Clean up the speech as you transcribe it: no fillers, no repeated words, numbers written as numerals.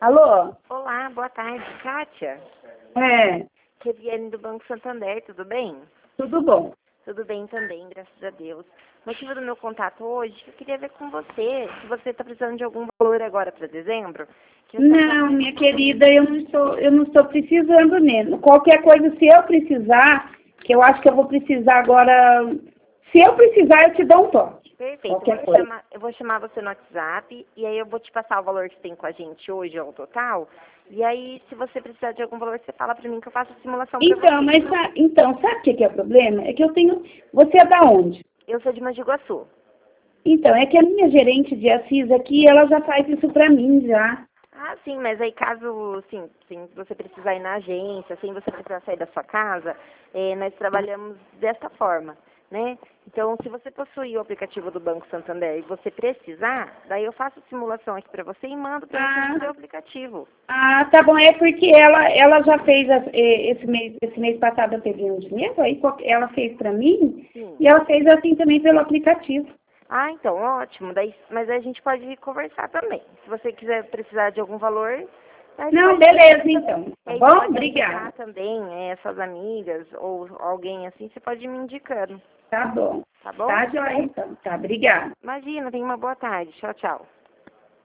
Alô? Olá, boa tarde, Kátia. É, Que é Viane do Banco Santander, tudo bem? tudo bom. Tudo bem também, graças a Deus. O motivo do meu contato hoje, eu queria ver com você, se você está precisando de algum valor agora para dezembro. Que você Não, minha querida, eu não estou precisando mesmo. Qualquer coisa, se eu precisar, que eu acho que eu vou precisar agora, se eu precisar, eu te dou um toque. Perfeito, Qualquer coisa. eu vou chamar você no WhatsApp e aí eu vou te passar o valor que tem com a gente hoje ao total. E aí, se você precisar de algum valor, você fala para mim que eu faço a simulação para você. Então, sabe o que é o problema? É que eu tenho. Você é da onde? Eu sou de Mogi Guaçu. Então, é que a minha gerente de Assis aqui, ela já faz isso pra mim já. Ah, sim, mas aí caso, sim, você precisar ir na agência, sem você precisar sair da sua casa, nós trabalhamos desta forma, né? Então, se você possuir o aplicativo do Banco Santander e você precisar, daí eu faço a simulação aqui para você e mando para você no seu aplicativo. Ah, tá bom. É porque ela já fez esse mês passado eu peguei um dinheiro, aí ela fez pra mim Sim. e ela fez assim também pelo aplicativo. Ah, então, ótimo. Daí, mas aí a gente pode conversar também. Se você quiser precisar de algum valor, a gente Não, pode beleza conversar. então. Tá Aí você bom? pode me Obrigada. indicar também, suas amigas ou alguém assim, você pode ir me indicando, Tá bom. tá bom? Tá, joia, então. Tá, obrigada. Imagina, tenha uma boa tarde. Tchau, tchau.